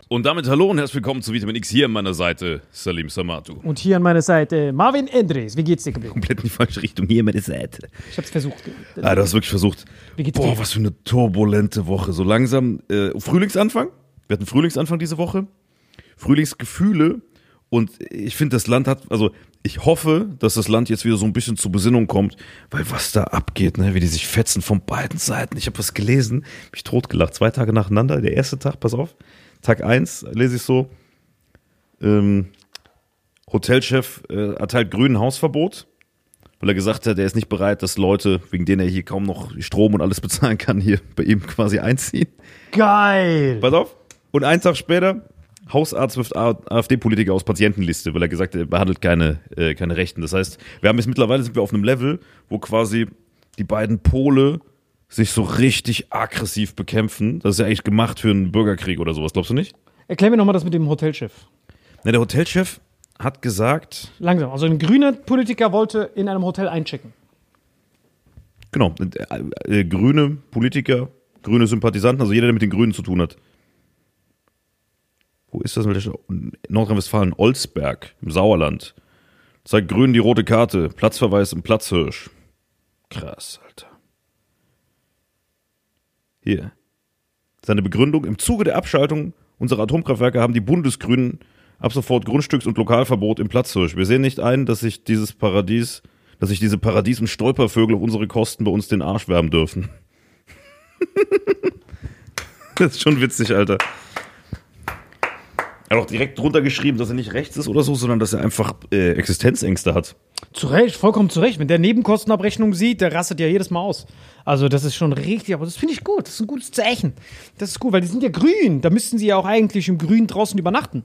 Und damit hallo und herzlich willkommen zu Vitamin X. Hier an meiner Seite Salim Samatu. Und hier an meiner Seite Marvin Endres. Wie geht's dir, Gabriel? Komplett in die falsche Richtung, hier an meiner Seite. Ich hab's versucht. Du hast wirklich versucht. Wie geht's dir? Boah, was für eine turbulente Woche. So langsam Frühlingsanfang. Wir hatten Frühlingsanfang diese Woche. Frühlingsgefühle. Und ich finde, das Land hat, also ich hoffe, dass das Land jetzt wieder so ein bisschen zur Besinnung kommt, weil was da abgeht, ne, wie die sich fetzen von beiden Seiten. Ich habe was gelesen, mich totgelacht, 2 Tage nacheinander, der erste Tag, pass auf, Tag 1 lese ich so, Hotelchef erteilt Grünen Hausverbot, weil er gesagt hat, er ist nicht bereit, dass Leute, wegen denen er hier kaum noch Strom und alles bezahlen kann, hier bei ihm quasi einziehen. Geil! Pass auf, und einen Tag später, Hausarzt wirft AfD-Politiker aus Patientenliste, weil er gesagt hat, er behandelt keine Rechten. Das heißt, mittlerweile sind wir auf einem Level, wo quasi die beiden Pole sich so richtig aggressiv bekämpfen. Das ist ja eigentlich gemacht für einen Bürgerkrieg oder sowas, glaubst du nicht? Erklär mir nochmal das mit dem Hotelchef. Na, der Hotelchef hat gesagt... Langsam, also ein grüner Politiker wollte in einem Hotel einchecken. Genau, grüne Politiker, grüne Sympathisanten, also jeder, der mit den Grünen zu tun hat. Wo ist das? Nordrhein-Westfalen, Olsberg, im Sauerland. Zeigt Grünen die rote Karte. Platzverweis im Platzhirsch. Krass, Alter. Hier. Seine Begründung: Im Zuge der Abschaltung unserer Atomkraftwerke haben die Bundesgrünen ab sofort Grundstücks- und Lokalverbot im Platzhirsch. Wir sehen nicht ein, dass sich diese Paradies- und Stolpervögel auf unsere Kosten bei uns den Arsch wärmen dürfen. Das ist schon witzig, Alter. Er hat auch direkt drunter geschrieben, dass er nicht rechts ist oder so, sondern dass er einfach Existenzängste hat. Zu Recht, vollkommen zu Recht. Wenn der Nebenkostenabrechnung sieht, der rastet ja jedes Mal aus. Also das ist schon richtig, aber das finde ich gut. Das ist ein gutes Zeichen. Das ist gut, weil die sind ja grün. Da müssten sie ja auch eigentlich im Grün draußen übernachten.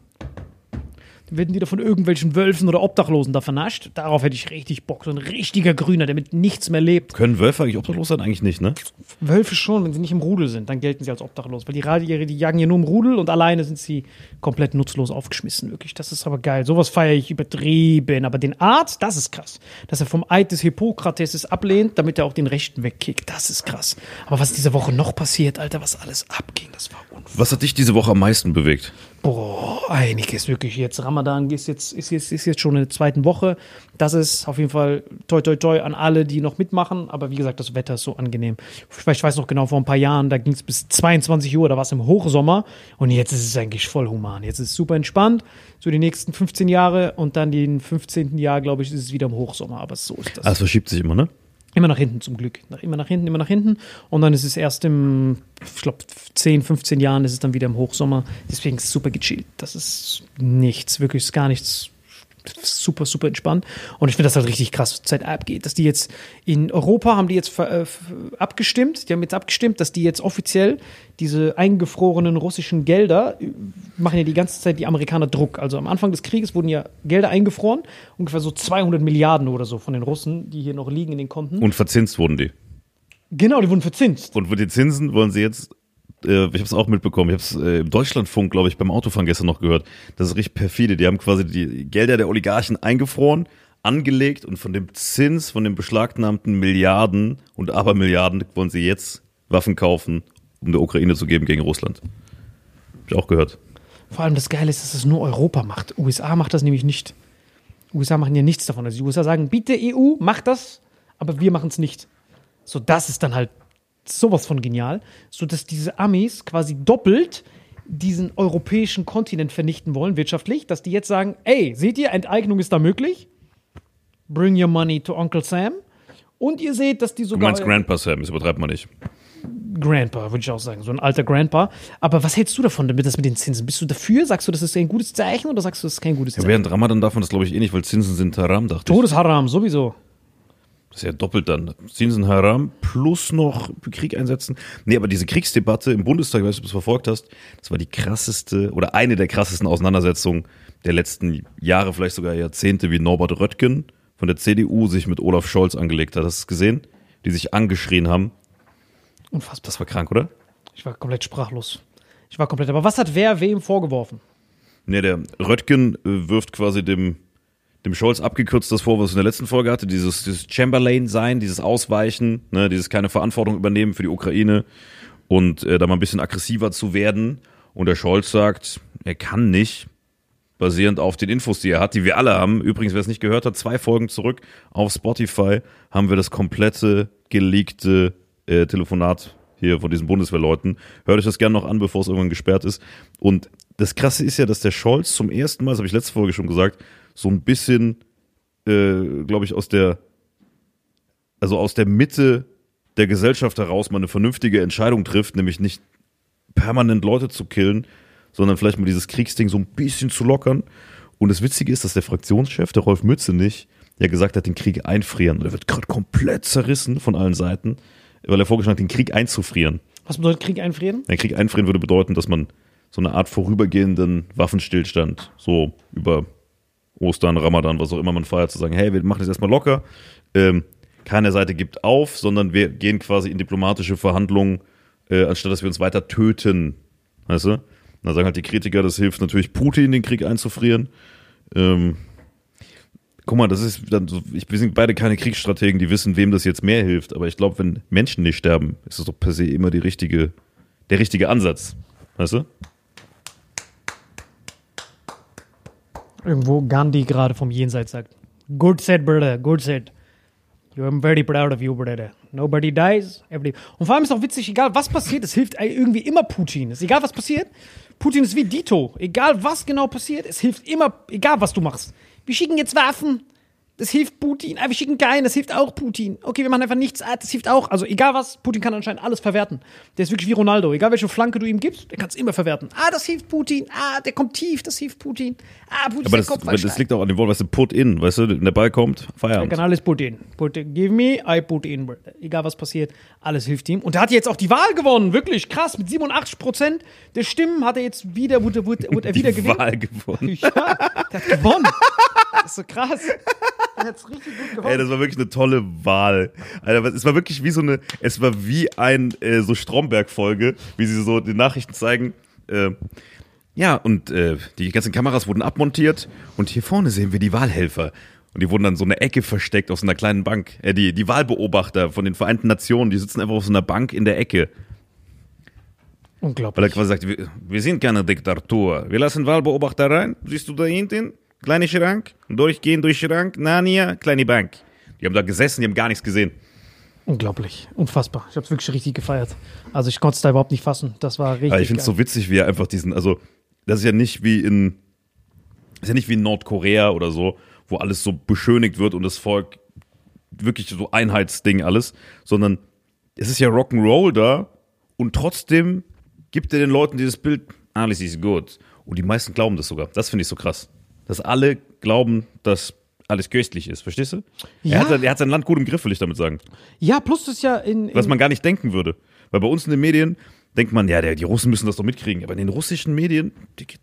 Dann werden die da von irgendwelchen Wölfen oder Obdachlosen da vernascht. Darauf hätte ich richtig Bock. So ein richtiger Grüner, der mit nichts mehr lebt. Können Wölfe eigentlich obdachlos sein? Eigentlich nicht, ne? Wölfe schon, wenn sie nicht im Rudel sind, dann gelten sie als obdachlos. Weil die jagen ja nur im Rudel und alleine sind sie komplett nutzlos aufgeschmissen, wirklich. Das ist aber geil. Sowas feiere ich übertrieben. Aber den Arzt, das ist krass. Dass er vom Eid des Hippokrates ablehnt, damit er auch den Rechten wegkickt. Das ist krass. Aber was diese Woche noch passiert, Alter, was alles abging, das war unfassbar. Was hat dich diese Woche am meisten bewegt? Boah, einiges wirklich. Jetzt Ramadan ist jetzt schon in der 2. Woche. Das ist auf jeden Fall toi toi toi an alle, die noch mitmachen. Aber wie gesagt, das Wetter ist so angenehm. Ich weiß noch genau, vor ein paar Jahren, da ging es bis 22 Uhr, da war es im Hochsommer. Und jetzt ist es eigentlich voll human. Jetzt ist es super entspannt, so die nächsten 15 Jahre. Und dann den 15. Jahr, glaube ich, ist es wieder im Hochsommer. Aber so ist das. Ah, es verschiebt sich immer, ne? Immer nach hinten zum Glück. Immer nach hinten. Und dann ist es erst ich glaube, 10, 15 Jahren ist es dann wieder im Hochsommer. Deswegen ist es super gechillt. Das ist nichts, wirklich ist gar nichts. Super, super entspannt. Und ich finde das halt richtig krass, was Zeit abgeht. Dass die jetzt in Europa haben die jetzt abgestimmt, dass die jetzt offiziell diese eingefrorenen russischen Gelder machen ja die ganze Zeit die Amerikaner Druck. Also am Anfang des Krieges wurden ja Gelder eingefroren, ungefähr so 200 Milliarden oder so von den Russen, die hier noch liegen in den Konten. Und verzinst wurden die. Genau, die wurden verzinst. Und mit den Zinsen wollen sie jetzt, ich habe es auch mitbekommen, ich habe es im Deutschlandfunk, glaube ich, beim Autofahren gestern noch gehört, das ist richtig perfide, die haben quasi die Gelder der Oligarchen eingefroren, angelegt und von dem Zins, von den beschlagnahmten Milliarden und Abermilliarden wollen sie jetzt Waffen kaufen, um der Ukraine zu geben gegen Russland. Hab ich auch gehört. Vor allem das Geile ist, dass es nur Europa macht. USA macht das nämlich nicht. USA machen ja nichts davon. Also die USA sagen, bitte EU, mach das, aber wir machen es nicht. So, das ist dann halt sowas von genial, sodass diese Amis quasi doppelt diesen europäischen Kontinent vernichten wollen, wirtschaftlich, dass die jetzt sagen, ey, seht ihr, Enteignung ist da möglich? Bring your money to Uncle Sam. Und ihr seht, dass die sogar... Du meinst Grandpa Sam, das übertreibt man nicht. Grandpa, würde ich auch sagen, so ein alter Grandpa. Aber was hältst du davon, damit das mit den Zinsen? Bist du dafür? Sagst du, das ist ein gutes Zeichen oder sagst du, das ist kein gutes Zeichen? Ja, während Ramadan darf man das, glaube ich, eh nicht, weil Zinsen sind Haram, dachte ich. Todesharam, sowieso. Das ist ja doppelt dann. Zinsen Haram plus noch Krieg einsetzen. Nee, aber diese Kriegsdebatte im Bundestag, ich weiß nicht, ob du es verfolgt hast, das war die krasseste oder eine der krassesten Auseinandersetzungen der letzten Jahre, vielleicht sogar Jahrzehnte, wie Norbert Röttgen von der CDU sich mit Olaf Scholz angelegt hat. Hast du es gesehen? Die sich angeschrien haben. Unfassbar. Das war krank, oder? Ich war komplett sprachlos. Aber was hat wer wem vorgeworfen? Nee, der Röttgen wirft quasi dem Scholz abgekürzt das vor, was er in der letzten Folge hatte, dieses Chamberlain-Sein, dieses Ausweichen, ne, dieses keine Verantwortung übernehmen für die Ukraine und da mal ein bisschen aggressiver zu werden. Und der Scholz sagt, er kann nicht, basierend auf den Infos, die er hat, die wir alle haben. Übrigens, wer es nicht gehört hat, 2 Folgen zurück auf Spotify haben wir das komplette geleakte Telefonat hier von diesen Bundeswehrleuten. Hört euch das gerne noch an, bevor es irgendwann gesperrt ist. Und das Krasse ist ja, dass der Scholz zum ersten Mal, das habe ich letzte Folge schon gesagt, so ein bisschen, glaube ich, aus der Mitte der Gesellschaft heraus mal eine vernünftige Entscheidung trifft, nämlich nicht permanent Leute zu killen, sondern vielleicht mal dieses Kriegsding so ein bisschen zu lockern. Und das Witzige ist, dass der Fraktionschef, der Rolf Mützenich, ja gesagt hat, den Krieg einfrieren. Und er wird gerade komplett zerrissen von allen Seiten, weil er vorgeschlagen hat, den Krieg einzufrieren. Was bedeutet Krieg einfrieren? Der Krieg einfrieren würde bedeuten, dass man so eine Art vorübergehenden Waffenstillstand, so über Ostern, Ramadan, was auch immer man feiert, zu sagen, hey, wir machen das erstmal locker. Keine Seite gibt auf, sondern wir gehen quasi in diplomatische Verhandlungen, anstatt dass wir uns weiter töten. Weißt du? Da sagen halt die Kritiker, das hilft natürlich Putin, den Krieg einzufrieren. Guck mal, das ist dann so, wir sind beide keine Kriegsstrategen, die wissen, wem das jetzt mehr hilft. Aber ich glaube, wenn Menschen nicht sterben, ist das doch per se immer der richtige Ansatz. Weißt du? Irgendwo Gandhi gerade vom Jenseits sagt, good said, brother, good said. I'm very proud of you, brother. Nobody dies. Und vor allem ist auch witzig, egal was passiert, es hilft irgendwie immer Putin. Es ist egal, was passiert. Putin ist wie Dito. Egal, was genau passiert, es hilft immer, egal, was du machst. Wir schicken jetzt Waffen. Das hilft Putin. Wir schicken keinen, das hilft auch Putin. Okay, wir machen einfach nichts, das hilft auch. Also egal was, Putin kann anscheinend alles verwerten. Der ist wirklich wie Ronaldo. Egal welche Flanke du ihm gibst, der kann es immer verwerten. Das hilft Putin. Der kommt tief, das hilft Putin. Putin aber das liegt auch an dem Wort, weißt du, put in, weißt du, wenn der Ball kommt, Feierabend. Er kann alles put in. Give me, I put in. Egal was passiert, alles hilft ihm. Und er hat jetzt auch die Wahl gewonnen, wirklich krass. Mit 87% der Stimmen hat er jetzt wieder, wurde er wieder gewinnen. Wahl gewonnen. Ja, der hat gewonnen. Das ist so krass. Er hat's richtig gut gewonnen. Ey, das war wirklich eine tolle Wahl. Alter, es war wirklich es war wie ein so Stromberg-Folge, wie sie so die Nachrichten zeigen. Ja, und die ganzen Kameras wurden abmontiert und hier vorne sehen wir die Wahlhelfer. Und die wurden dann so eine Ecke versteckt auf so einer kleinen Bank. Die Wahlbeobachter von den Vereinten Nationen, die sitzen einfach auf so einer Bank in der Ecke. Unglaublich. Weil er quasi sagt, wir sind keine Diktatur. Wir lassen Wahlbeobachter rein. Siehst du da hinten? Kleiner Schrank, durchgehen durch Schrank, Narnia, kleine Bank. Die haben da gesessen, die haben gar nichts gesehen. Unglaublich, unfassbar. Ich habe es wirklich richtig gefeiert. Also ich konnte es da überhaupt nicht fassen. Das war richtig Aber ich finde es so witzig, wie er einfach das ist ja nicht wie in Nordkorea oder so, wo alles so beschönigt wird und das Volk wirklich so Einheitsding alles, sondern es ist ja Rock'n'Roll da und trotzdem gibt er den Leuten dieses Bild, alles ist gut. Und die meisten glauben das sogar. Das finde ich so krass. Dass alle glauben, dass alles köstlich ist, verstehst du? Ja. Er hat sein Land gut im Griff, will ich damit sagen. Ja, plus das ja was man gar nicht denken würde. Weil bei uns in den Medien denkt man, ja, die Russen müssen das doch mitkriegen. Aber in den russischen Medien,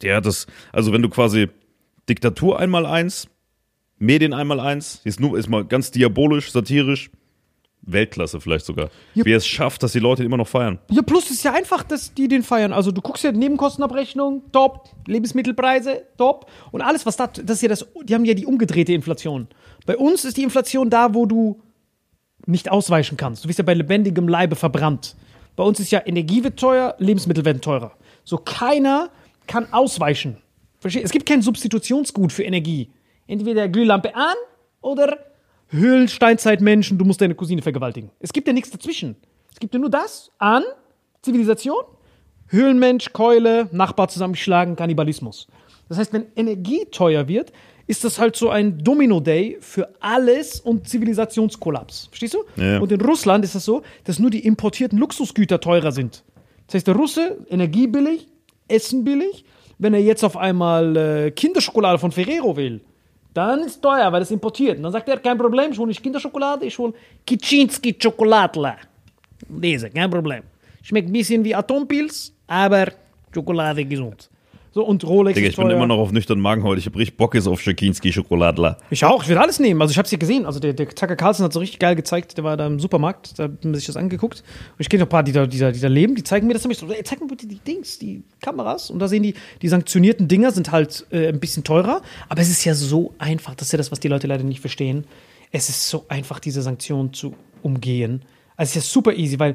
also wenn du quasi Diktatur 1x1, Medien 1x1, ist mal ganz diabolisch, satirisch, Weltklasse vielleicht sogar. Ja. Wie er es schafft, dass die Leute ihn immer noch feiern. Ja, plus ist ja einfach, dass die den feiern. Also du guckst ja Nebenkostenabrechnung, top, Lebensmittelpreise, top. Und alles, was das ist ja die haben ja die umgedrehte Inflation. Bei uns ist die Inflation da, wo du nicht ausweichen kannst. Du wirst ja bei lebendigem Leibe verbrannt. Bei uns ist ja Energie wird teuer, Lebensmittel werden teurer. So keiner kann ausweichen. Verstehst? Es gibt kein Substitutionsgut für Energie. Entweder Glühlampe an oder Höhlensteinzeitmenschen, du musst deine Cousine vergewaltigen. Es gibt ja nichts dazwischen. Es gibt ja nur das, an, Zivilisation, Höhlenmensch, Keule, Nachbar zusammenschlagen, Kannibalismus. Das heißt, wenn Energie teuer wird, ist das halt so ein Domino-Day für alles und Zivilisationskollaps. Verstehst du? Ja. Und in Russland ist das so, dass nur die importierten Luxusgüter teurer sind. Das heißt, der Russe, Energie billig, Essen billig. Wenn er jetzt auf einmal Kinderschokolade von Ferrero will, dann ist es teuer, weil es importiert. Und dann sagt er, kein Problem, ich hole nicht Kinderschokolade, ich hole Kiczynski-Schokoladler. Diese, kein Problem. Schmeckt ein bisschen wie Atompilz, aber Schokolade gesund. So, und Rolex Digga, ist ich bin immer noch auf nüchtern Magen heute. Ich hab richtig Bock jetzt auf Schikinski-Schokoladler. Ich auch, ich will alles nehmen. Also ich hab's hier gesehen. Also der Tucker Carlson hat so richtig geil gezeigt. Der war da im Supermarkt, da hat man sich das angeguckt. Und ich kenne noch ein paar, die da leben, die zeigen mir das nämlich so. Ey, zeig mir bitte die Dings, die Kameras. Und da sehen die sanktionierten Dinger sind halt ein bisschen teurer. Aber es ist ja so einfach. Das ist ja das, was die Leute leider nicht verstehen. Es ist so einfach, diese Sanktionen zu umgehen. Also es ist ja super easy, weil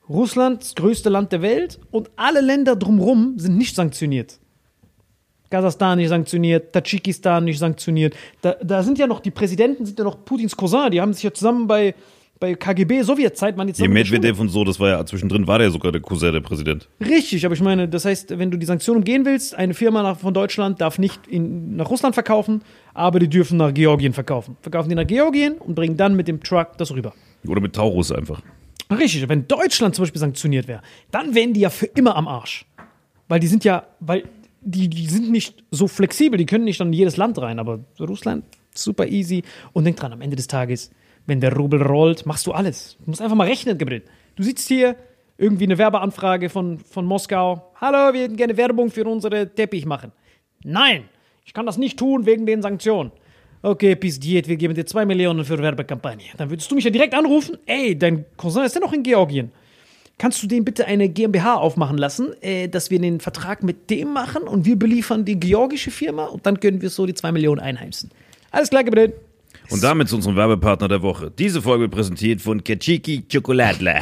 Russland, das größte Land der Welt, und alle Länder drumherum sind nicht sanktioniert. Kasachstan nicht sanktioniert, Tadschikistan nicht sanktioniert. Da sind ja noch, die Präsidenten sind ja noch Putins Cousin, die haben sich ja zusammen bei KGB, Sowjetzeit, man jetzt Die Medvedev und so, das war ja zwischendrin, war der sogar der Cousin der Präsident. Richtig, aber ich meine, das heißt, wenn du die Sanktionen umgehen willst, eine Firma von Deutschland darf nicht nach Russland verkaufen, aber die dürfen nach Georgien verkaufen. Verkaufen die nach Georgien und bringen dann mit dem Truck das rüber. Oder mit Taurus einfach. Richtig, wenn Deutschland zum Beispiel sanktioniert wäre, dann wären die ja für immer am Arsch. Weil die sind ja, die sind nicht so flexibel, die können nicht an jedes Land rein, aber Russland, super easy. Und denk dran, am Ende des Tages, wenn der Rubel rollt, machst du alles. Du musst einfach mal rechnen, Gabriel. Du sitzt hier, irgendwie eine Werbeanfrage von Moskau. Hallo, wir hätten gerne Werbung für unsere Teppich machen. Nein, ich kann das nicht tun wegen den Sanktionen. Okay, pizdiet, wir geben dir 2 Millionen für Werbekampagne. Dann würdest du mich ja direkt anrufen. Ey, dein Cousin ist ja noch in Georgien. Kannst du den bitte eine GmbH aufmachen lassen, dass wir den Vertrag mit dem machen und wir beliefern die georgische Firma und dann können wir so die 2 Millionen einheimsen. Alles klar, Gabriel. Und damit zu unserem Werbepartner der Woche. Diese Folge wird präsentiert von Kachiki Chocolatla.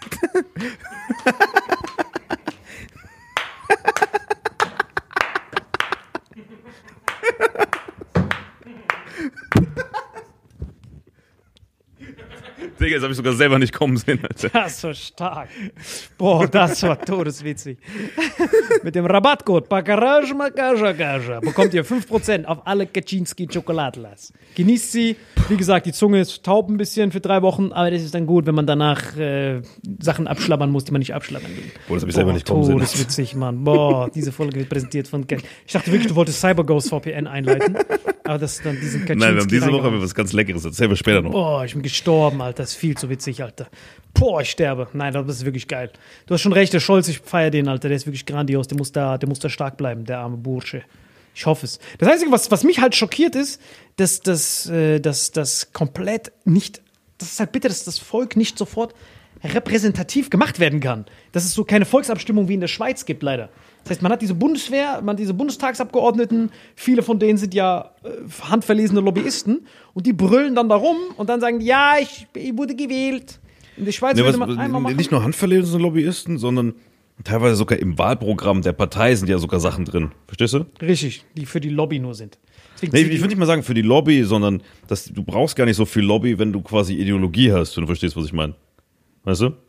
Digga, das habe ich sogar selber nicht kommen sehen, Alter. Das war stark. Boah, das war todeswitzig. Mit dem Rabattcode Pakaraj Makaja bekommt ihr 5% auf alle Kaczynski Schokoladlas. Genießt sie. Wie gesagt, die Zunge ist taub ein bisschen für 3 Wochen, aber das ist dann gut, wenn man danach Sachen abschlabbern muss, die man nicht abschlabbern will. Boah, das habe ich selber nicht kommen sehen. Todeswitzig, Mann. Boah, diese Folge wird präsentiert von Ich dachte wirklich, du wolltest CyberGhost VPN einleiten, aber das ist dann diesen Kaczynski. Nein, wir haben diese Woche was ganz Leckeres. Erzählen wir später noch. Boah, ich bin gestorben, Alter. Das ist viel zu witzig, Alter. Boah, ich sterbe. Nein, das ist wirklich geil. Du hast schon recht, der Scholz, ich feiere den, Alter. Der ist wirklich grandios. Der muss da stark bleiben, der arme Bursche. Ich hoffe es. Das Einzige, was mich halt schockiert ist, dass das komplett nicht, das ist halt bitter, dass das Volk nicht sofort repräsentativ gemacht werden kann. Dass es so keine Volksabstimmung wie in der Schweiz gibt, leider. Das heißt, man hat diese Bundeswehr, man hat diese Bundestagsabgeordneten, viele von denen sind ja handverlesene Lobbyisten und die brüllen dann da rum und dann sagen, ja, ich wurde gewählt. In der Schweiz würde man einmal machen. Nicht nur handverlesene Lobbyisten, sondern teilweise sogar im Wahlprogramm der Partei sind ja sogar Sachen drin. Verstehst du? Richtig, die für die Lobby nur sind. Nee, ich würde nicht mal sagen für die Lobby, sondern du brauchst gar nicht so viel Lobby, wenn du quasi Ideologie hast, wenn du verstehst, was ich meine. Weißt du?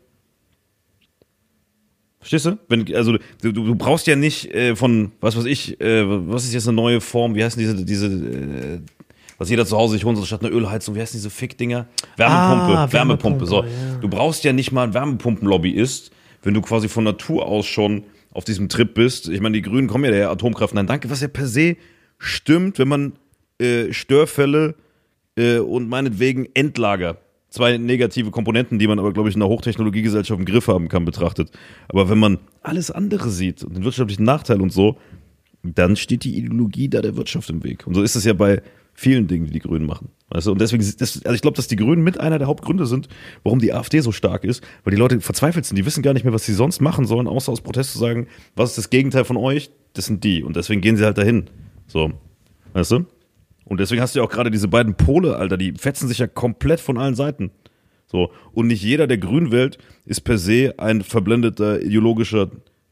Verstehst du? Also du brauchst ja nicht von, was weiß ich, was ist jetzt eine neue Form, wie heißen diese was jeder zu Hause sich holt, statt einer Ölheizung, wie heißen diese Fick-Dinger? Wärmepumpe. So. Ja. Du brauchst ja nicht mal einen Wärmepumpen-Lobbyist, wenn du quasi von Natur aus schon auf diesem Trip bist. Ich meine, die Grünen kommen ja der Atomkraft. Nein, danke, was ja per se stimmt, wenn man Störfälle und meinetwegen Endlager, 2 negative Komponenten, die man aber, glaube ich, in einer Hochtechnologiegesellschaft im Griff haben kann, betrachtet. Aber wenn man alles andere sieht und den wirtschaftlichen Nachteil und so, dann steht die Ideologie da der Wirtschaft im Weg. Und so ist es ja bei vielen Dingen, die die Grünen machen. Weißt du? Und deswegen, also ich glaube, dass die Grünen mit einer der Hauptgründe sind, warum die AfD so stark ist, weil die Leute verzweifelt sind. Die wissen gar nicht mehr, was sie sonst machen sollen, außer aus Protest zu sagen, was ist das Gegenteil von euch? Das sind die. Und deswegen gehen sie halt dahin. So. Weißt du? Und deswegen hast du ja auch gerade diese beiden Pole, Alter, die fetzen sich ja komplett von allen Seiten. So. Und nicht jeder, der Grün wählt, ist per se ein verblendeter ideologischer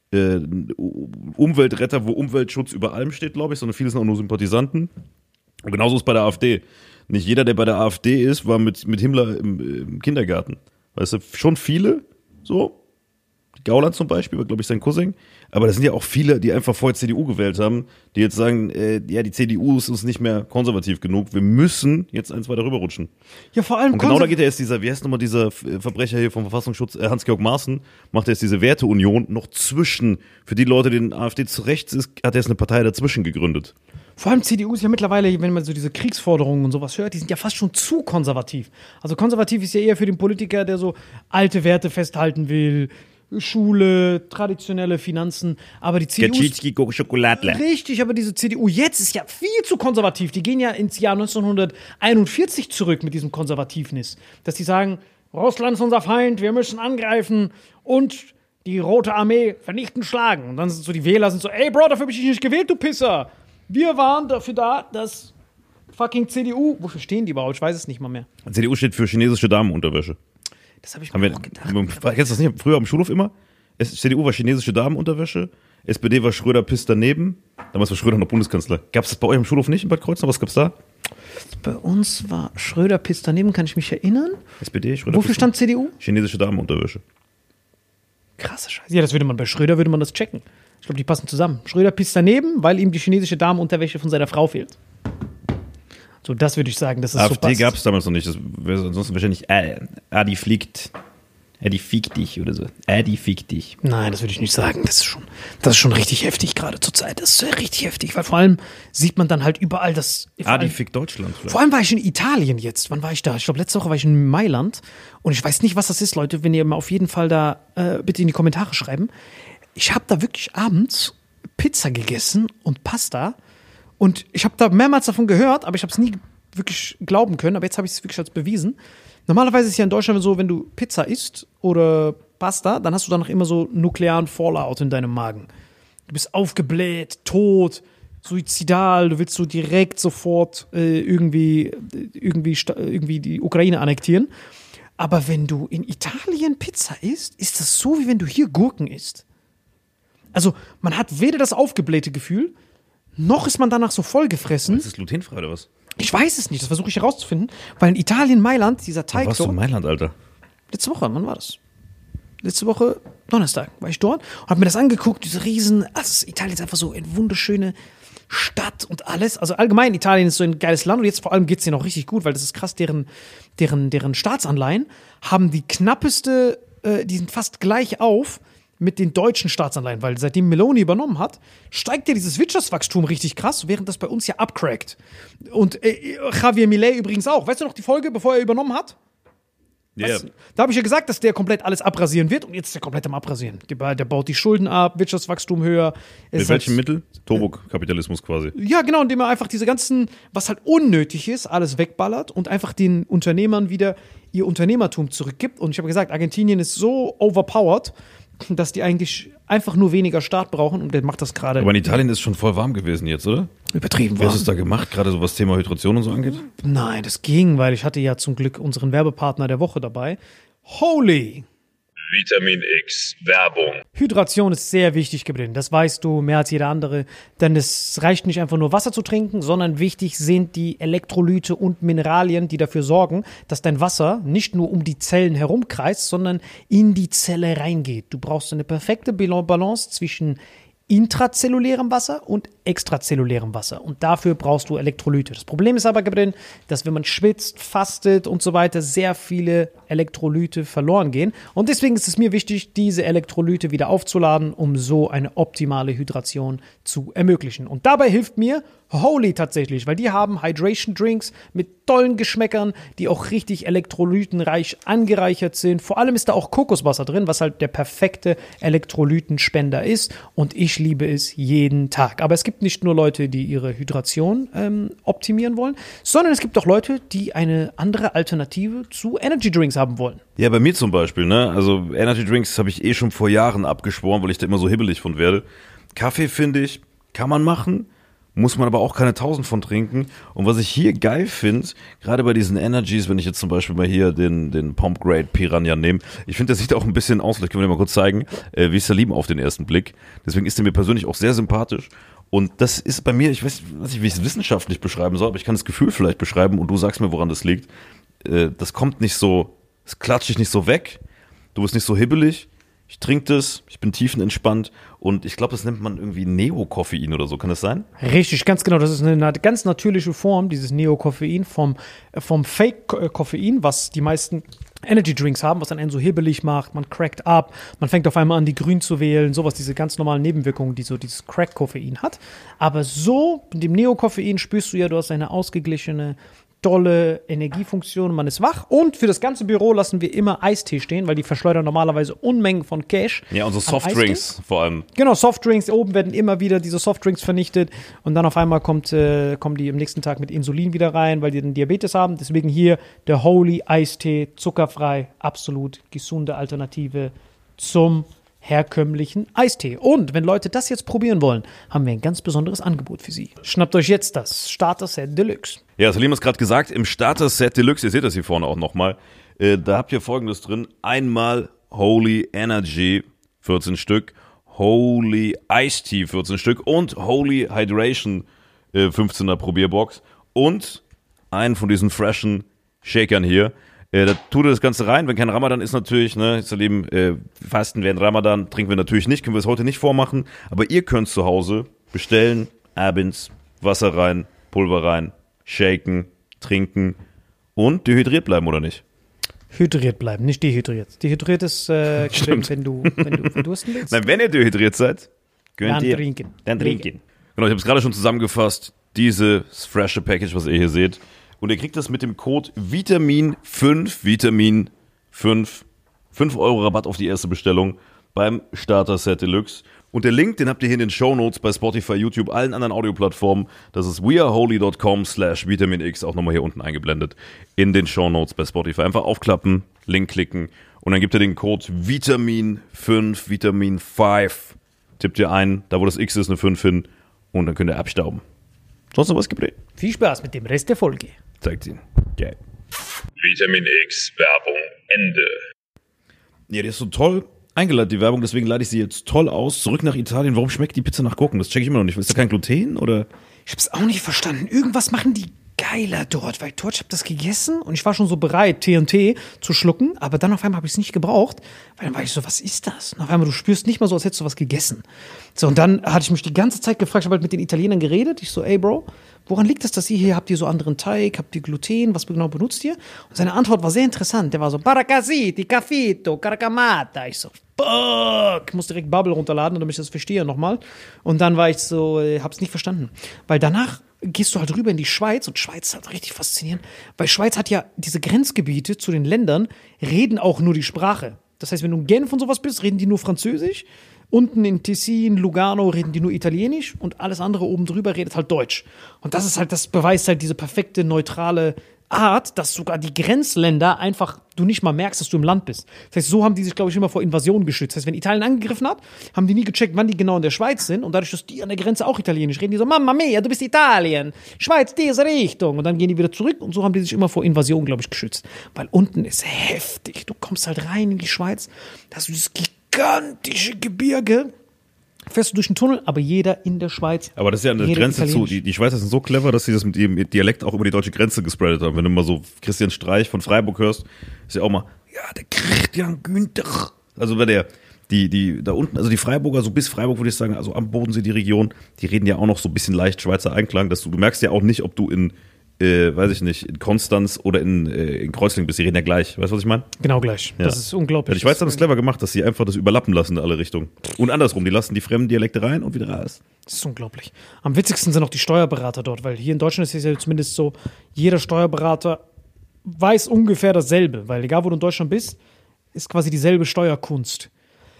Umweltretter, wo Umweltschutz über allem steht, glaube ich, sondern viele sind auch nur Sympathisanten. Und genauso ist es bei der AfD. Nicht jeder, der bei der AfD ist, war mit Himmler im Kindergarten. Weißt du, schon viele, so. Gauland zum Beispiel, war, glaube ich, sein Cousin. Aber das sind ja auch viele, die einfach vorher CDU gewählt haben, die jetzt sagen, ja, die CDU ist uns nicht mehr konservativ genug. Wir müssen jetzt eins weiter rüberrutschen. Ja, vor allem. Und genau da geht ja jetzt dieser, wie heißt nochmal dieser Verbrecher hier vom Verfassungsschutz, Hans-Georg Maaßen, macht jetzt diese Werteunion noch zwischen. Für die Leute, denen AfD zu rechts ist, hat er jetzt eine Partei dazwischen gegründet. Vor allem CDU ist ja mittlerweile, wenn man so diese Kriegsforderungen und sowas hört, die sind ja fast schon zu konservativ. Also konservativ ist ja eher für den Politiker, der so alte Werte festhalten will, Schule, traditionelle Finanzen, aber die CDU richtig, aber diese CDU jetzt ist ja viel zu konservativ. Die gehen ja ins Jahr 1941 zurück mit diesem Konservativnis, dass die sagen, Russland ist unser Feind, wir müssen angreifen und die Rote Armee vernichten, schlagen. Und dann sind so die Wähler sind so, ey Bro, dafür hab ich dich nicht gewählt, du Pisser. Wir waren dafür da, dass fucking CDU, wofür stehen die überhaupt? Ich weiß es nicht mal mehr. CDU steht für chinesische Damenunterwäsche. Das habe ich Haben mir wir, auch gedacht. kennst du das nicht? Früher am Schulhof immer? CDU war chinesische Damenunterwäsche, SPD war Schröder pisst daneben. Damals war Schröder noch Bundeskanzler. Gab es das bei euch am Schulhof nicht in Bad Kreuznach? Was gab's da? Bei uns war Schröder Piss daneben, kann ich mich erinnern. SPD, Schröder Wofür pisst stand CDU? Chinesische Damenunterwäsche. Krasse Scheiße. Ja, bei Schröder würde man das checken. Ich glaube, die passen zusammen. Schröder pisst daneben, weil ihm die chinesische Damenunterwäsche von seiner Frau fehlt. So, das würde ich sagen, dass es so AfD passt. gab es damals noch nicht. Das wäre ansonsten wahrscheinlich Adi fliegt. Adi fick dich oder so. Adi fick dich. Nein, das würde ich nicht sagen. Das ist schon richtig heftig gerade zur Zeit. Das ist richtig heftig, weil vor allem sieht man dann halt überall das. Adi fick Deutschland. Vielleicht. Vor allem war ich in Italien jetzt. Wann war ich da? Ich glaube, letzte Woche war ich in Mailand. Und ich weiß nicht, was das ist, Leute. Wenn ihr mal auf jeden Fall da bitte in die Kommentare schreiben. Ich habe da wirklich abends Pizza gegessen und Pasta. Und ich habe da mehrmals davon gehört, aber ich habe es nie wirklich glauben können. Aber jetzt habe ich es wirklich als bewiesen. Normalerweise ist es ja in Deutschland so, wenn du Pizza isst oder Pasta, dann hast du danach immer so nuklearen Fallout in deinem Magen. Du bist aufgebläht, tot, suizidal, du willst so direkt sofort irgendwie die Ukraine annektieren. Aber wenn du in Italien Pizza isst, ist das so, wie wenn du hier Gurken isst. Also man hat weder das aufgeblähte Gefühl, noch ist man danach so vollgefressen. Ist das glutenfrei oder was? Ich weiß es nicht, das versuche ich herauszufinden, weil in Italien, Mailand, dieser Teig Warst du in Mailand, Alter? Letzte Woche, wann war das? Letzte Woche, Donnerstag, war ich dort und habe mir das angeguckt, diese riesen, also Italien ist einfach so eine wunderschöne Stadt und alles. Also allgemein, Italien ist so ein geiles Land und jetzt vor allem geht es denen auch richtig gut, weil das ist krass, deren Staatsanleihen haben die knappeste, die sind fast gleich auf mit den deutschen Staatsanleihen, weil seitdem Meloni übernommen hat, steigt ja dieses Wirtschaftswachstum richtig krass, während das bei uns ja abcrackt. Und Javier Milei übrigens auch. Weißt du noch die Folge, bevor er übernommen hat? Yeah. Da habe ich ja gesagt, dass der komplett alles abrasieren wird und jetzt ist der komplett am Abrasieren. Der baut die Schulden ab, Wirtschaftswachstum höher. Mit welchem Mittel? Turbokapitalismus quasi. Ja, genau, indem er einfach diese ganzen, was halt unnötig ist, alles wegballert und einfach den Unternehmern wieder ihr Unternehmertum zurückgibt. Und ich habe gesagt, Argentinien ist so overpowered, dass die eigentlich einfach nur weniger Staat brauchen und der macht das gerade. Aber in Italien ist es schon voll warm gewesen jetzt, oder? Übertrieben Wie warm. hast du es da gemacht, gerade so was Thema Hydration und so angeht? Nein, das ging, weil ich hatte ja zum Glück unseren Werbepartner der Woche dabei. Holy! Vitamin X Werbung. Hydration ist sehr wichtig geblieben, das weißt du mehr als jeder andere, denn es reicht nicht einfach nur Wasser zu trinken, sondern wichtig sind die Elektrolyte und Mineralien, die dafür sorgen, dass dein Wasser nicht nur um die Zellen herumkreist, sondern in die Zelle reingeht. Du brauchst eine perfekte Balance zwischen intrazellulärem Wasser und extrazellulärem Wasser. Und dafür brauchst du Elektrolyte. Das Problem ist aber, Gabriel, dass wenn man schwitzt, fastet und so weiter, sehr viele Elektrolyte verloren gehen. Und deswegen ist es mir wichtig, diese Elektrolyte wieder aufzuladen, um so eine optimale Hydration zu ermöglichen. Und dabei hilft mir Holy tatsächlich, weil die haben Hydration Drinks mit tollen Geschmäckern, die auch richtig elektrolytenreich angereichert sind. Vor allem ist da auch Kokoswasser drin, was halt der perfekte Elektrolytenspender ist. Und ich liebe es jeden Tag. Aber es gibt nicht nur Leute, die ihre Hydration optimieren wollen, sondern es gibt auch Leute, die eine andere Alternative zu Energy Drinks haben wollen. Ja, bei mir zum Beispiel, ne? Also Energy Drinks habe ich schon vor Jahren abgeschworen, weil ich da immer so hibbelig von werde. Kaffee, finde ich, kann man machen. Muss man aber auch keine 1000 von trinken. Und was ich hier geil finde, gerade bei diesen Energies, wenn ich jetzt zum Beispiel mal hier den Pomp Grade Piranha nehme, ich finde, der sieht auch ein bisschen aus, vielleicht können wir dir mal kurz zeigen, wie es da lieben auf den ersten Blick. Deswegen ist der mir persönlich auch sehr sympathisch. Und das ist bei mir, ich weiß nicht, wie ich es wissenschaftlich beschreiben soll, aber ich kann das Gefühl vielleicht beschreiben und du sagst mir, woran das liegt. Das kommt nicht so, es klatscht dich nicht so weg, du bist nicht so hibbelig. Ich trinke das, ich bin tiefenentspannt und ich glaube, das nennt man irgendwie Neokoffein oder so. Kann das sein? Richtig, ganz genau. Das ist eine ganz natürliche Form, dieses Neokoffein vom Fake-Koffein, was die meisten Energy Drinks haben, was dann einen so hibbelig macht, man crackt ab, man fängt auf einmal an, die grün zu wählen, sowas, diese ganz normalen Nebenwirkungen, die so dieses Crack-Koffein hat. Aber so, mit dem Neokoffein spürst du ja, du hast eine ausgeglichene, tolle Energiefunktion, man ist wach und für das ganze Büro lassen wir immer Eistee stehen, weil die verschleudern normalerweise Unmengen von Cash. Ja, und so Softdrinks vor allem. Genau, Softdrinks, oben werden immer wieder diese Softdrinks vernichtet und dann auf einmal kommen die am nächsten Tag mit Insulin wieder rein, weil die den Diabetes haben. Deswegen hier der Holy Eistee, zuckerfrei, absolut gesunde Alternative zum herkömmlichen Eistee. Und wenn Leute das jetzt probieren wollen, haben wir ein ganz besonderes Angebot für sie. Schnappt euch jetzt das Starter Set Deluxe. Ja, Salim hat es gerade gesagt, im Starter Set Deluxe, ihr seht das hier vorne auch nochmal, Da habt ihr Folgendes drin. Einmal Holy Energy, 14 Stück, Holy Iced Tea, 14 Stück und Holy Hydration, 15er Probierbox und einen von diesen freshen Shakern hier. Da tut ihr das Ganze rein. Wenn kein Ramadan ist natürlich, ne, jetzt erleben, Fasten während Ramadan, trinken wir natürlich nicht, können wir es heute nicht vormachen, aber ihr könnt zu Hause bestellen, abends, Wasser rein, Pulver rein, shaken, trinken und dehydriert bleiben, oder nicht? Hydriert bleiben, nicht dehydriert. Dehydriert ist, wenn du verdursten willst. Nein, wenn ihr dehydriert seid, könnt Dann ihr trinken. Dann trinken. Genau, ich habe es gerade schon zusammengefasst, dieses frische Package, was ihr hier seht. Und ihr kriegt das mit dem Code Vitamin5, 5 € Rabatt auf die erste Bestellung beim Starter Set Deluxe. Und der Link, den habt ihr hier in den Shownotes bei Spotify, YouTube, allen anderen Audioplattformen. Das ist weareholy.com/VitaminX, auch nochmal hier unten eingeblendet in den Shownotes bei Spotify. Einfach aufklappen, Link klicken und dann gebt ihr den Code Vitamin5, tippt ihr ein, da wo das X ist, eine 5 hin und dann könnt ihr abstauben. Sonst noch was geplant? Viel Spaß mit dem Rest der Folge. Zeigt ihn. Geil. Vitamin X Werbung Ende. Ja, die ist so toll eingeleitet, die Werbung, deswegen leite ich sie jetzt toll aus. Zurück nach Italien. Warum schmeckt die Pizza nach Gurken? Das check ich immer noch nicht. Ist da kein Gluten oder? Ich hab's auch nicht verstanden. Irgendwas machen die geiler dort, weil dort, ich hab das gegessen und ich war schon so bereit, TNT zu schlucken, aber dann auf einmal habe ich es nicht gebraucht, weil dann war ich so, was ist das? Und auf einmal, du spürst nicht mal so, als hättest du was gegessen. So, und dann hatte ich mich die ganze Zeit gefragt, ich habe halt mit den Italienern geredet, ich so, ey Bro, woran liegt das, dass ihr hier, habt ihr so anderen Teig, habt ihr Gluten, was genau benutzt ihr? Und seine Antwort war sehr interessant, der war so, Paracasiti, Cafito, Caracamata. Ich so, fuck, ich muss direkt Bubble runterladen, damit ich das verstehe nochmal. Und dann war ich so, hab's nicht verstanden, weil danach gehst du halt rüber in die Schweiz und Schweiz ist halt richtig faszinierend, weil Schweiz hat ja diese Grenzgebiete zu den Ländern, reden auch nur die Sprache. Das heißt, wenn du in Genf und sowas bist, reden die nur Französisch. Unten in Tessin, Lugano reden die nur Italienisch und alles andere oben drüber redet halt Deutsch. Und das ist halt, das beweist halt diese perfekte, neutrale Art, dass sogar die Grenzländer einfach, du nicht mal merkst, dass du im Land bist. Das heißt, so haben die sich, glaube ich, immer vor Invasionen geschützt. Das heißt, wenn Italien angegriffen hat, haben die nie gecheckt, wann die genau in der Schweiz sind. Und dadurch, dass die an der Grenze auch Italienisch reden, die so, Mamma mia, du bist Italien, Schweiz, diese Richtung. Und dann gehen die wieder zurück und so haben die sich immer vor Invasionen, glaube ich, geschützt. Weil unten ist heftig. Du kommst halt rein in die Schweiz, da hast du dieses gigantische Gebirge, fährst du durch den Tunnel, aber jeder in der Schweiz. Aber das ist ja eine Grenze zu. Die Schweizer sind so clever, dass sie das mit ihrem Dialekt auch über die deutsche Grenze gespreadet haben. Wenn du mal so Christian Streich von Freiburg hörst, ist ja auch mal, ja, der Christian Günther. Also wenn der, die da unten, also die Freiburger, so bis Freiburg würde ich sagen, also am Bodensee die Region, die reden ja auch noch so ein bisschen leicht Schweizer Einklang, dass du merkst ja auch nicht, ob du in weiß ich nicht, in Konstanz oder in Kreuzlingen bist, die reden ja gleich. Weißt du, was ich meine? Genau gleich. Ja. Das ist unglaublich. Ja, die Schweizer haben es clever gemacht, dass sie einfach das überlappen lassen in alle Richtungen. Und andersrum, die lassen die fremden Dialekte rein und wieder raus. Das ist unglaublich. Am witzigsten sind auch die Steuerberater dort, weil hier in Deutschland ist es ja zumindest so, jeder Steuerberater weiß ungefähr dasselbe, weil egal, wo du in Deutschland bist, ist quasi dieselbe Steuerkunst.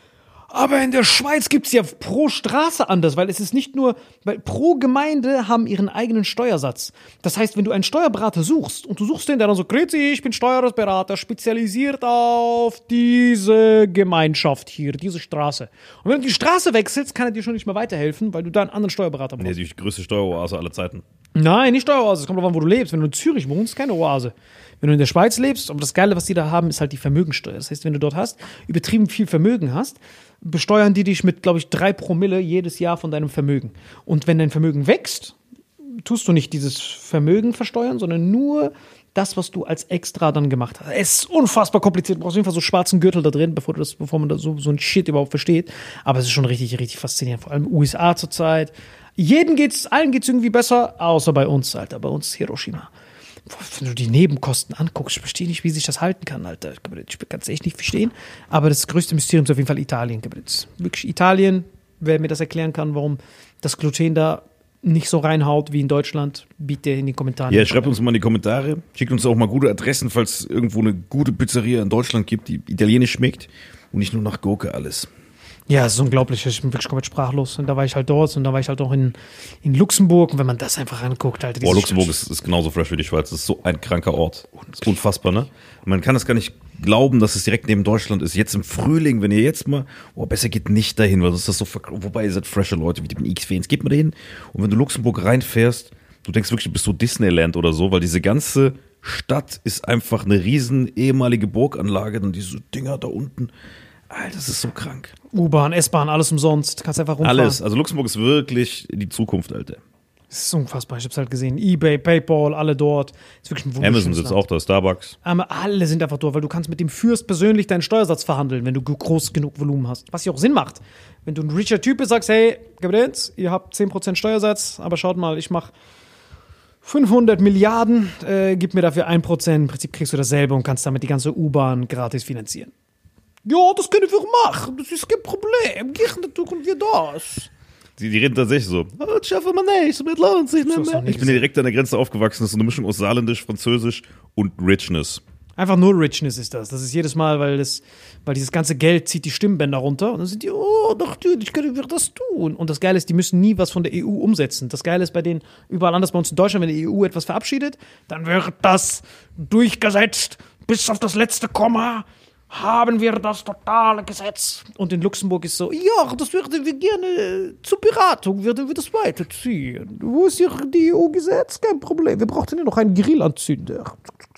Aber in der Schweiz gibt es ja pro Straße anders, weil es ist nicht nur, weil pro Gemeinde haben ihren eigenen Steuersatz. Das heißt, wenn du einen Steuerberater suchst und du suchst den, der dann so, grüezi, ich bin Steuerberater, spezialisiert auf diese Gemeinschaft hier, diese Straße. Und wenn du die Straße wechselst, kann er dir schon nicht mehr weiterhelfen, weil du da einen anderen Steuerberater brauchst. Nee, die größte Steueroase aller Zeiten. Nein, nicht Steueroase, es kommt darauf an, wo du lebst. Wenn du in Zürich wohnst, keine Oase. Wenn du in der Schweiz lebst, aber das Geile, was die da haben, ist halt die Vermögensteuer. Das heißt, wenn du dort übertrieben viel Vermögen hast, besteuern die dich mit, glaube ich, 3 Promille jedes Jahr von deinem Vermögen. Und wenn dein Vermögen wächst, tust du nicht dieses Vermögen versteuern, sondern nur das, was du als extra dann gemacht hast. Es ist unfassbar kompliziert. Du brauchst auf jeden Fall so schwarzen Gürtel da drin, bevor man da so ein Shit überhaupt versteht. Aber es ist schon richtig, richtig faszinierend. Vor allem USA zurzeit. Allen geht's irgendwie besser, außer bei uns, Alter. Bei uns ist Hiroshima. Wenn du die Nebenkosten anguckst, ich verstehe nicht, wie sich das halten kann, Alter. Ich kann es echt nicht verstehen. Aber das größte Mysterium ist auf jeden Fall Italien. Wirklich Italien, wer mir das erklären kann, warum das Gluten da nicht so reinhaut wie in Deutschland, bitte in die Kommentare. Ja, schreibt uns mal in die Kommentare. Schickt uns auch mal gute Adressen, falls es irgendwo eine gute Pizzeria in Deutschland gibt, die italienisch schmeckt und nicht nur nach Gurke alles. Ja, es ist unglaublich. Ich bin wirklich komplett sprachlos. Und da war ich halt dort und da war ich halt auch in Luxemburg. Und wenn man das einfach anguckt, halt. Boah, Luxemburg ist genauso fresh wie die Schweiz. Das ist so ein kranker Ort. Das ist unfassbar, ne? Man kann das gar nicht glauben, dass es direkt neben Deutschland ist. Jetzt im Frühling, wenn ihr jetzt mal, besser geht nicht dahin, weil das ist das so, wobei ihr seid frische Leute, wie die X-Fans. Geht mal dahin. Und wenn du Luxemburg reinfährst, du denkst wirklich, du bist so Disneyland oder so, weil diese ganze Stadt ist einfach eine riesen ehemalige Burganlage, dann diese Dinger da unten. Alter, das ist so krank. U-Bahn, S-Bahn, alles umsonst. Kannst einfach rumfahren. Alles. Also Luxemburg ist wirklich die Zukunft, Alter. Das ist unfassbar. Ich hab's halt gesehen. eBay, PayPal, alle dort. Das ist wirklich ein wunderschönes Amazon sitzt Land. auch da, Starbucks. Aber alle sind einfach dort, weil du kannst mit dem Fürst persönlich deinen Steuersatz verhandeln, wenn du groß genug Volumen hast. Was ja auch Sinn macht. Wenn du ein richer Typ bist, sagst, hey, Gabriels, ihr habt 10% Steuersatz, aber schaut mal, ich mach 500 Milliarden, gib mir dafür 1%. Im Prinzip kriegst du dasselbe und kannst damit die ganze U-Bahn gratis finanzieren. Ja, das können wir machen. Das ist kein Problem. Gerne tun wir das. Die reden tatsächlich so. Oh, schaffen wir nicht, mit lohnt sich nicht mehr. Ich bin direkt an der Grenze aufgewachsen. Das ist so eine Mischung aus Saarländisch, Französisch und Richness. Einfach nur Richness ist das. Das ist jedes Mal, weil dieses ganze Geld zieht die Stimmbänder runter. Und dann sind die, oh, natürlich können wir das tun. Und das Geile ist, die müssen nie was von der EU umsetzen. Das Geile ist bei denen überall anders bei uns in Deutschland, wenn die EU etwas verabschiedet, dann wird das durchgesetzt bis auf das letzte Komma. Haben wir das totale Gesetz. Und in Luxemburg ist so, ja, das würden wir gerne zur Beratung, würden wir das weiterziehen. Wo ist hier die EU-Gesetz? Kein Problem. Wir brauchten ja noch einen Grillanzünder.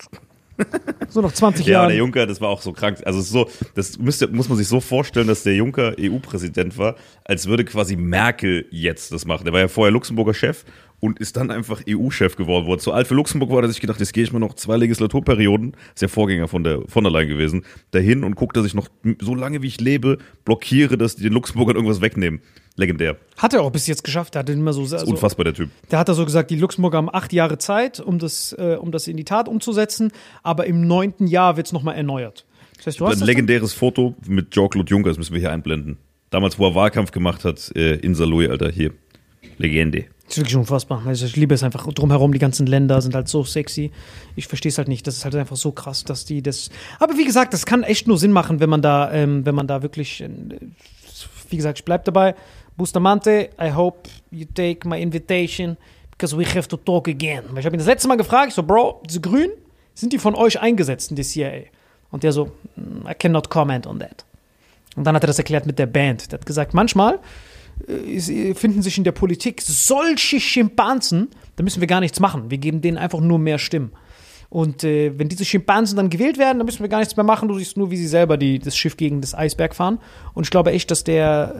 So nach 20 Ja, Jahren. der Juncker, das war auch so krank. Also so, das muss man sich so vorstellen, dass der Juncker EU-Präsident war, als würde quasi Merkel jetzt das machen. Der war ja vorher Luxemburger Chef und ist dann einfach EU-Chef geworden. Wurde zu alt für Luxemburg war, hat er sich gedacht, jetzt gehe ich mal noch 2 Legislaturperioden, ist der Vorgänger von der Leyen gewesen, dahin und guckt, dass ich noch so lange wie ich lebe, blockiere, dass die den Luxemburgern irgendwas wegnehmen. Legendär. Hat er auch bis jetzt geschafft. Der hat immer so, Das ist unfassbar, der Typ. Der hat da so gesagt, die Luxemburger haben 8 Jahre Zeit, um das in die Tat umzusetzen, aber im 9. Jahr wird es nochmal erneuert. Das heißt, du hast Ein legendäres Foto mit Jean-Claude Juncker, das müssen wir hier einblenden. Damals, wo er Wahlkampf gemacht hat, in Saarlouis, Alter, hier. Legende. Das ist wirklich unfassbar. Also ich liebe es einfach drumherum, die ganzen Länder sind halt so sexy. Ich verstehe es halt nicht. Das ist halt einfach so krass, dass die das. Aber wie gesagt, das kann echt nur Sinn machen, wenn man da wirklich, wie gesagt, ich bleib dabei. Bustamante, I hope you take my invitation, because we have to talk again. Weil ich habe ihn das letzte Mal gefragt, ich so, Bro, diese Grünen, sind die von euch eingesetzt in die CIA? Und der so, I cannot comment on that. Und dann hat er das erklärt mit der Band. Der hat gesagt, manchmal finden sich in der Politik solche Schimpansen, da müssen wir gar nichts machen. Wir geben denen einfach nur mehr Stimmen. Und wenn diese Schimpansen dann gewählt werden, dann müssen wir gar nichts mehr machen. Du siehst nur, wie sie selber das Schiff gegen das Eisberg fahren. Und ich glaube echt, dass der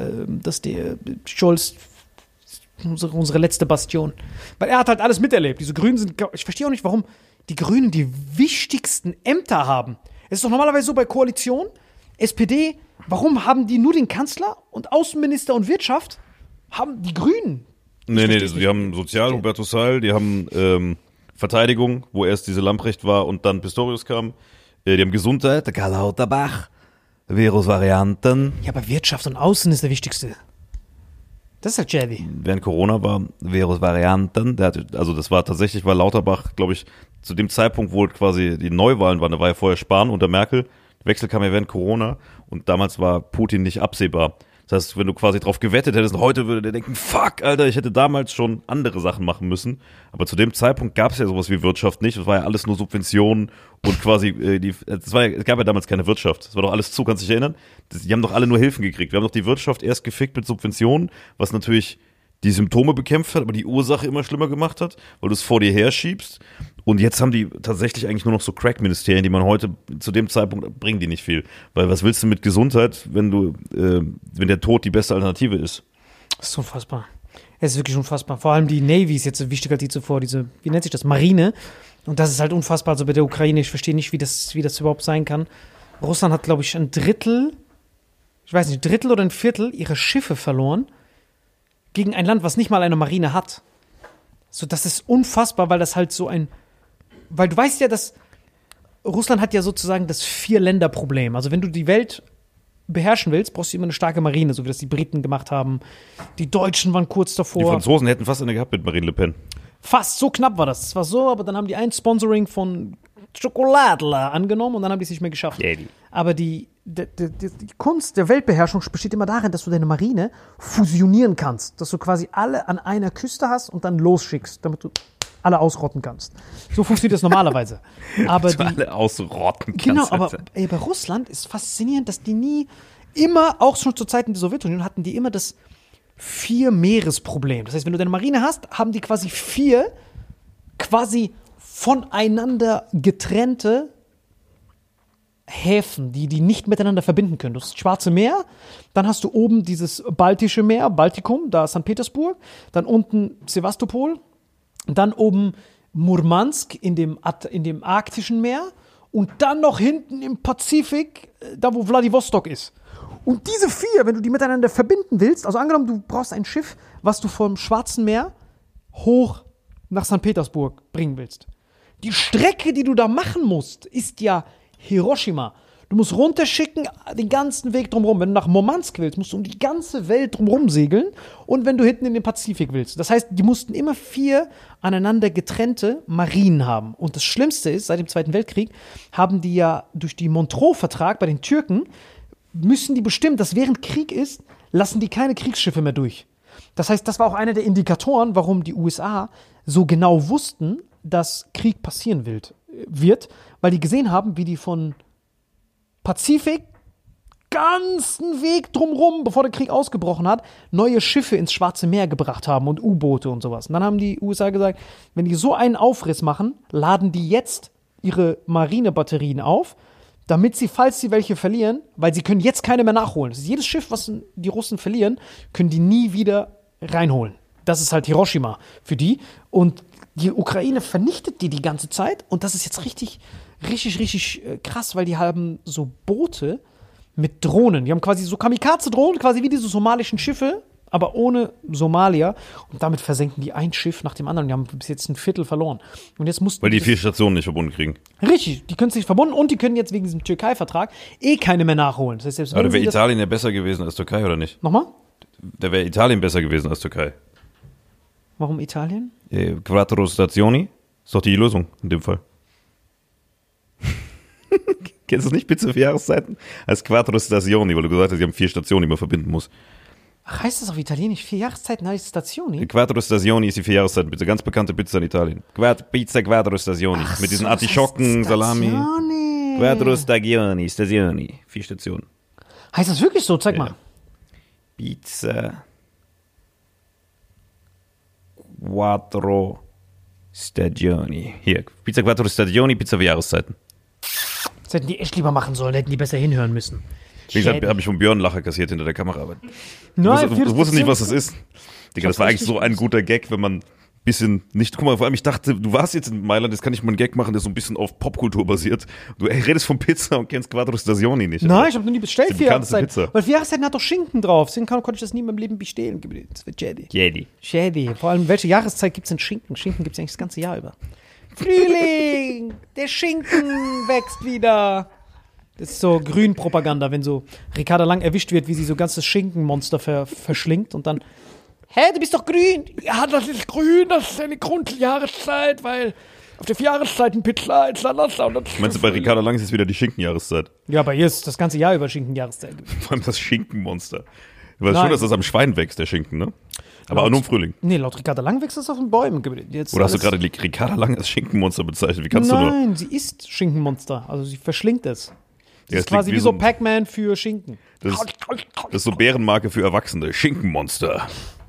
Scholz unsere letzte Bastion. Weil er hat halt alles miterlebt. Diese Grünen sind, ich verstehe auch nicht, warum die Grünen die wichtigsten Ämter haben. Es ist doch normalerweise so bei Koalition, SPD, warum haben die nur den Kanzler und Außenminister und Wirtschaft? Haben die Grünen? Nee, die haben Sozial, Hubertus Heil, die haben Verteidigung, wo erst diese Lamprecht war und dann Pistorius kam. Die haben Gesundheit, der Karl Lauterbach, Virusvarianten. Ja, aber Wirtschaft und Außen ist der wichtigste. Das ist halt Jerry. Während Corona war Virusvarianten, das war tatsächlich, weil Lauterbach, glaube ich, zu dem Zeitpunkt, wo quasi die Neuwahlen waren, da war ja vorher Spahn unter Merkel, der Wechsel kam ja während Corona und damals war Putin nicht absehbar. Das heißt, wenn du quasi drauf gewettet hättest, heute würde der denken, fuck, Alter, ich hätte damals schon andere Sachen machen müssen. Aber zu dem Zeitpunkt gab es ja sowas wie Wirtschaft nicht. Es war ja alles nur Subventionen und quasi, es gab ja damals keine Wirtschaft. Es war doch alles zu, kannst du dich erinnern? Die haben doch alle nur Hilfen gekriegt. Wir haben doch die Wirtschaft erst gefickt mit Subventionen, was natürlich die Symptome bekämpft hat, aber die Ursache immer schlimmer gemacht hat, weil du es vor dir her schiebst. Und jetzt haben die tatsächlich eigentlich nur noch so Crack-Ministerien, die man heute, zu dem Zeitpunkt bringen die nicht viel. Weil was willst du mit Gesundheit, wenn der Tod die beste Alternative ist? Das ist unfassbar. Es ist wirklich unfassbar. Vor allem die Navy ist jetzt wichtiger als die zuvor, wie nennt sich das? Marine. Und das ist halt unfassbar. Also bei der Ukraine, ich verstehe nicht, wie das überhaupt sein kann. Russland hat, glaube ich, ein Drittel oder ein Viertel ihrer Schiffe verloren gegen ein Land, was nicht mal eine Marine hat. So, das ist unfassbar, weil das halt weil du weißt ja, dass Russland hat ja sozusagen das 4-Länder-Problem. Also wenn du die Welt beherrschen willst, brauchst du immer eine starke Marine, so wie das die Briten gemacht haben. Die Deutschen waren kurz davor. Die Franzosen hätten fast eine gehabt mit Marine Le Pen. Fast, so knapp war das. Es war so, aber dann haben die ein Sponsoring von Schokoladler angenommen und dann haben die es nicht mehr geschafft. Yeah. Aber die Kunst der Weltbeherrschung besteht immer darin, dass du deine Marine fusionieren kannst. Dass du quasi alle an einer Küste hast und dann losschickst, damit du alle ausrotten kannst. So funktioniert das normalerweise. Aber alle ausrotten kannst. Genau, aber bei Russland ist faszinierend, dass die nie immer, auch schon zu Zeiten der Sowjetunion, hatten die immer das 4-Meeres-Problem. Das heißt, wenn du deine Marine hast, haben die quasi 4 quasi voneinander getrennte Häfen, die nicht miteinander verbinden können. Du hast das Schwarze Meer, dann hast du oben dieses Baltische Meer, Baltikum, da St. Petersburg, dann unten Sevastopol, dann oben Murmansk in dem Arktischen Meer und dann noch hinten im Pazifik, da wo Wladiwostok ist. Und diese 4, wenn du die miteinander verbinden willst, also angenommen, du brauchst ein Schiff, was du vom Schwarzen Meer hoch nach St. Petersburg bringen willst. Die Strecke, die du da machen musst, ist ja Hiroshima. Du musst runterschicken, den ganzen Weg drumherum. Wenn du nach Murmansk willst, musst du um die ganze Welt drumherum segeln. Und wenn du hinten in den Pazifik willst. Das heißt, die mussten immer 4 aneinander getrennte Marinen haben. Und das Schlimmste ist, seit dem Zweiten Weltkrieg haben die ja durch den Montreux-Vertrag bei den Türken, müssen die bestimmen, dass während Krieg ist, lassen die keine Kriegsschiffe mehr durch. Das heißt, das war auch einer der Indikatoren, warum die USA so genau wussten, dass Krieg passieren wird, weil die gesehen haben, wie die von Pazifik ganzen Weg drumherum, bevor der Krieg ausgebrochen hat, neue Schiffe ins Schwarze Meer gebracht haben und U-Boote und sowas. Und dann haben die USA gesagt, wenn die so einen Aufriss machen, laden die jetzt ihre Marinebatterien auf, damit sie, falls sie welche verlieren, weil sie können jetzt keine mehr nachholen. Das ist jedes Schiff, was die Russen verlieren, können die nie wieder reinholen. Das ist halt Hiroshima für die. Und die Ukraine vernichtet die ganze Zeit. Und das ist jetzt richtig krass, weil die haben so Boote mit Drohnen. Die haben quasi so Kamikaze-Drohnen, quasi wie diese somalischen Schiffe, aber ohne Somalier. Und damit versenken die ein Schiff nach dem anderen. Die haben bis jetzt ein Viertel verloren. Und jetzt mussten weil die 4 Stationen nicht verbunden kriegen. Richtig, die können sich verbunden und die können jetzt wegen diesem Türkei-Vertrag keine mehr nachholen. Das heißt, selbst Aber wäre Italien ja besser gewesen als Türkei, oder nicht? Nochmal? Da wäre Italien besser gewesen als Türkei. Warum Italien? Quattro Stazioni ist doch die Lösung in dem Fall. Kennst du das nicht? Pizza für Jahreszeiten? Als Quattro Stazioni, weil du gesagt hast, sie haben 4 Stationen, die man verbinden muss. Ach, heißt das auf Italienisch? 4 Jahreszeiten heißt Stazioni? Quattro Stazioni ist die 4 Jahreszeiten Pizza, ganz bekannte Pizza in Italien. Pizza Quattro Stazioni. Mit diesen Artischocken, Salami. Quattro Stagioni, 4 Stationen. Heißt das wirklich so? Zeig mal. Pizza Quattro Stagioni. Hier, Pizza Quattro Stagioni, Pizza für Jahreszeiten. Das hätten die echt lieber machen sollen, hätten die besser hinhören müssen. Wie gesagt, habe ich von Björn Lacher kassiert hinter der Kamera. Aber du wusstest nicht, was das ist. Digga, das war eigentlich so ein guter Gag, wenn man ein bisschen nicht. Guck mal, vor allem, ich dachte, du warst jetzt in Mailand, jetzt kann ich mal einen Gag machen, der so ein bisschen auf Popkultur basiert. Du redest von Pizza und kennst Quattro Stagioni nicht. Nein, ich habe noch nie bestellt, 4 Jahreszeiten. Pizza. Weil 4 Jahreszeiten hat doch Schinken drauf. Deswegen konnte ich das nie in meinem Leben bestellen. Das wird Jedi. Vor allem, welche Jahreszeit gibt es denn Schinken? Schinken gibt es eigentlich das ganze Jahr über. Frühling! Der Schinken wächst wieder. Das ist so Grünpropaganda, wenn so Ricarda Lang erwischt wird, wie sie so ganzes Schinkenmonster verschlingt und dann, hä, du bist doch grün. Ja, das ist grün, das ist eine Grundjahreszeit, weil auf der 4 Jahreszeiten Pizza ist Salasa. Meinst du, bei Ricarda Lang ist es wieder die Schinkenjahreszeit? Ja, bei ihr ist das ganze Jahr über Schinkenjahreszeit. Vor allem das Schinkenmonster. Du weißt schon, dass das am Schwein wächst, der Schinken, ne? Aber auch nur im Frühling. Nee, laut Ricarda Lang wächst das auf den Bäumen. Jetzt oder hast du gerade Ricarda Lang als Schinkenmonster bezeichnet? Wie kannst du nur? Nein, sie isst Schinkenmonster. Also sie verschlingt es. Das ist quasi wie so Pac-Man für Schinken. Das ist so Bärenmarke für Erwachsene. Schinkenmonster.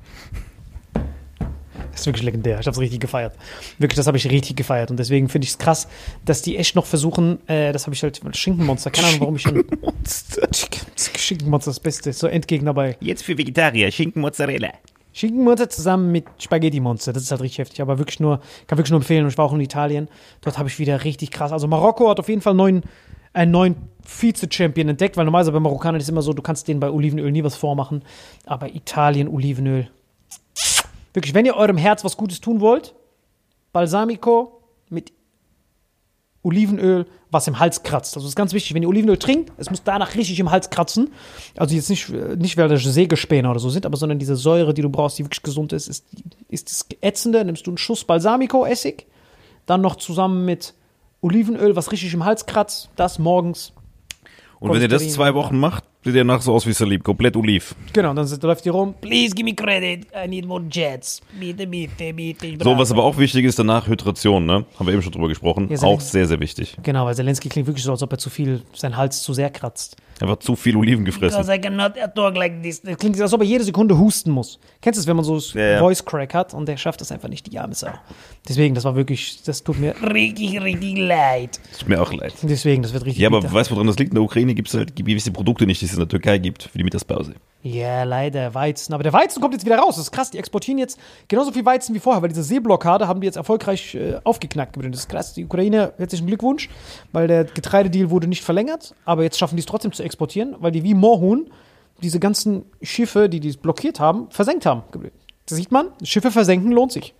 Das ist wirklich legendär. Ich habe es richtig gefeiert. Wirklich, das habe ich richtig gefeiert. Und deswegen finde ich es krass, dass die echt noch versuchen, das habe ich halt, Schinkenmonster, keine Ahnung, warum ich schon... Schinkenmonster ist das Beste. So Endgegner bei... Jetzt für Vegetarier, Schinkenmozzarella. Schinkenmonster zusammen mit Spaghetti-Monster. Das ist halt richtig heftig. Aber wirklich nur, kann wirklich nur empfehlen. Und ich war auch in Italien. Dort habe ich wieder richtig krass... Also Marokko hat auf jeden Fall einen neuen Vize-Champion entdeckt, weil normalerweise bei Marokkanern ist es immer so, du kannst denen bei Olivenöl nie was vormachen. Aber Italien, Olivenöl... Wirklich, wenn ihr eurem Herz was Gutes tun wollt, Balsamico mit Olivenöl, was im Hals kratzt. Also das ist ganz wichtig, wenn ihr Olivenöl trinkt, es muss danach richtig im Hals kratzen. Also jetzt nicht weil das Sägespäne oder so sind, aber sondern diese Säure, die du brauchst, die wirklich gesund ist das Ätzende. Nimmst du einen Schuss Balsamico-Essig, dann noch zusammen mit Olivenöl, was richtig im Hals kratzt, das morgens. Und wenn ihr das 2 Wochen macht, Sieht ja nach so aus wie Salib, komplett oliv. Genau, dann läuft die rum. Please give me credit. I need more jets. Bitte. So, was aber auch wichtig ist, danach Hydration, ne? Haben wir eben schon drüber gesprochen. Ja, auch sehr, sehr wichtig. Genau, weil Zelensky klingt wirklich so, als ob er seinen Hals zu sehr kratzt. Einfach zu viel Oliven gefressen. Because I cannot talk like this. Das klingt, als ob er jede Sekunde husten muss. Kennst du es, wenn man so Voice Crack hat und der schafft das einfach nicht, die arme Sau. Deswegen, das tut mir richtig, richtig leid. Tut mir auch leid. Deswegen, das wird richtig Ja, aber bitter. weißt du, woran das liegt? In der Ukraine gibt es halt gewisse Produkte nicht, die es in der Türkei gibt, für die Mittagspause. Ja, leider, Weizen. Aber der Weizen kommt jetzt wieder raus. Das ist krass. Die exportieren jetzt genauso viel Weizen wie vorher, weil diese Seeblockade haben die jetzt erfolgreich aufgeknackt. Das ist krass. Die Ukraine, herzlichen Glückwunsch, weil der Getreidedeal wurde nicht verlängert. Aber jetzt schaffen die es trotzdem zu exportieren, weil die wie Moorhuhn diese ganzen Schiffe, die es blockiert haben, versenkt haben. Das sieht man. Schiffe versenken lohnt sich.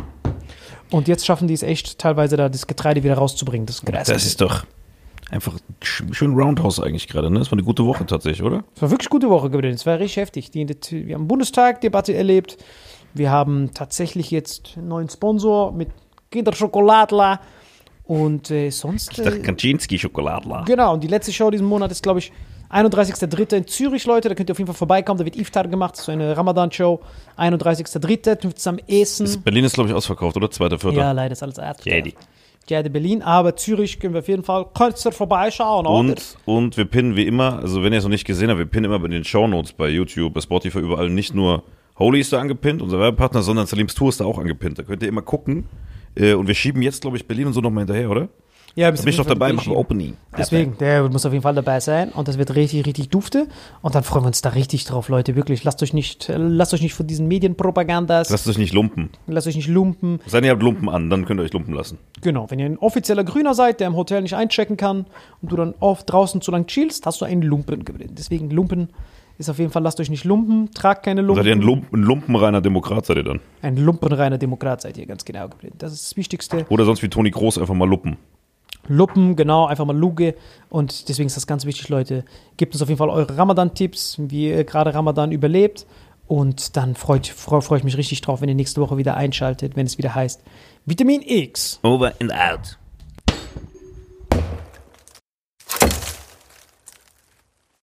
Und jetzt schaffen die es echt, teilweise da das Getreide wieder rauszubringen. Das ist krass. Das ist doch einfach schön Roundhouse eigentlich gerade, ne? Das war eine gute Woche tatsächlich, oder? Es war wirklich eine gute Woche gewesen. Es war richtig heftig. Wir haben Bundestag-Debatte erlebt. Wir haben tatsächlich jetzt einen neuen Sponsor mit Kinderschokoladler und sonst. Ich dachte Kaczynski-Schokoladler. Genau, und die letzte Show diesen Monat ist, glaube ich, 31.03. in Zürich, Leute. Da könnt ihr auf jeden Fall vorbeikommen. Da wird Iftar gemacht. Das ist so eine Ramadan-Show. 31.03. Dürft ihr am Essen. Berlin ist, glaube ich, ausverkauft, oder? 2.4. Ja, leider ist alles Jedi. Jedi Berlin. Aber Zürich können wir auf jeden Fall kürzer vorbeischauen. Oder? Und wir pinnen wie immer, also wenn ihr es noch nicht gesehen habt, wir pinnen immer bei den Shownotes bei YouTube, bei Spotify, überall nicht nur Holy ist da angepinnt, unser Werbepartner, sondern Salims Tour ist da auch angepinnt. Da könnt ihr immer gucken. Und wir schieben jetzt, glaube ich, Berlin und so nochmal hinterher, oder? Ja, da bin ich doch dabei, machen wir Opening. Deswegen, der muss auf jeden Fall dabei sein und das wird richtig, richtig dufte und dann freuen wir uns da richtig drauf, Leute, wirklich. Lasst euch nicht von diesen Medienpropagandas. Lasst euch nicht lumpen. Lasst euch nicht lumpen. Sei ihr habt Lumpen an, dann könnt ihr euch lumpen lassen. Genau, wenn ihr ein offizieller Grüner seid, der im Hotel nicht einchecken kann und du dann oft draußen zu lang chillst, hast du einen Lumpen gewinnt. Deswegen Lumpen ist auf jeden Fall, lasst euch nicht lumpen, tragt keine Lumpen. Seid ihr ein lumpenreiner Demokrat, seid ihr dann? Ein lumpenreiner Demokrat seid ihr, ganz genau gewinnt. Das ist das Wichtigste. Oder sonst wie Toni Kroos einfach mal luppen. Luppen, genau, einfach mal Luge. Und deswegen ist das ganz wichtig, Leute. Gebt uns auf jeden Fall eure Ramadan-Tipps, wie ihr gerade Ramadan überlebt. Und dann freu ich mich richtig drauf, wenn ihr nächste Woche wieder einschaltet, wenn es wieder heißt Vitamin X. Over and out.